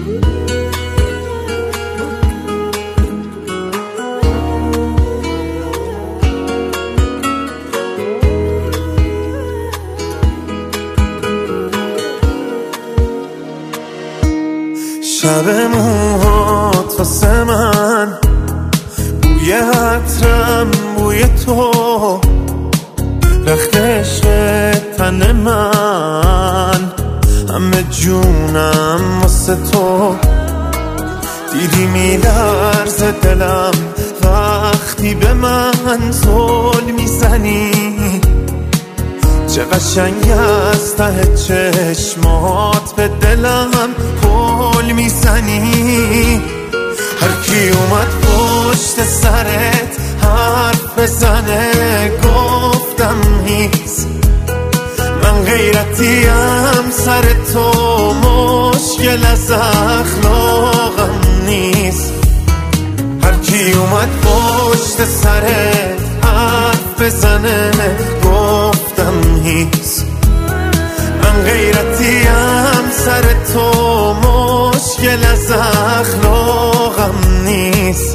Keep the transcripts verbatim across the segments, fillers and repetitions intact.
شب موهات واسه من بوی عطرم بوی تو رخت عشق تن من همه جونم واسه تو دیدی میلرزه دلم وقتی به من زل میزنی چه قشنگ از ته چشمات به دلم پل میزنی هر کی اومد پشت سرت حرف بزنه گفتم نیست من غیرتیم سر تو مشکل از اخلاقم نیست هر کی اومد پشت سرت حرف بزنه گفتم نیست من غیرتیم سر تو مشکل از اخلاقم نیست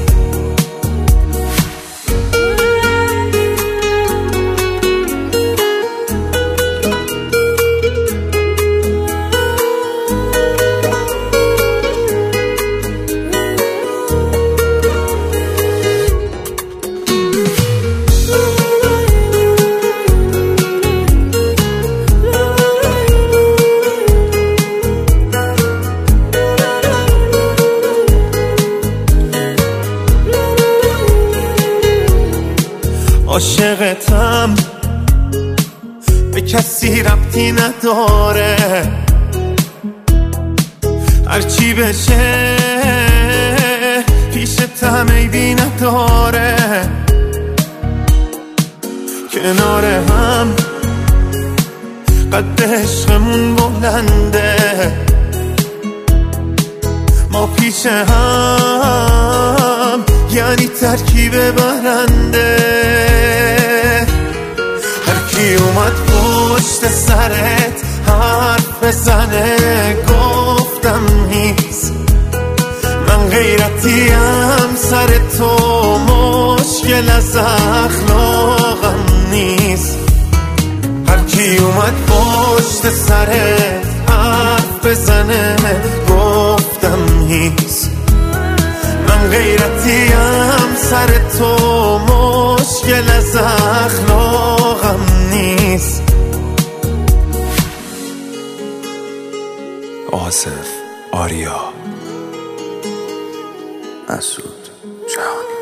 عاشقتم به کسی ربطی نداره هرچی بشه پیشتم عیبی نداره کنار هم قد عشقمون بلنده ما پیش هم یعنی ترکیب برنده هر کی اومد پشت سرت حرف بزنه گفتم نیست من غیرتیم سر تو مشکل از اخلاقم نیست هر کی اومد پشت سرت حرف بزنه گفتم نیست من غیرتیم سر تو مشکل از اخلاقم نیست آصف آریا مسعود جهانی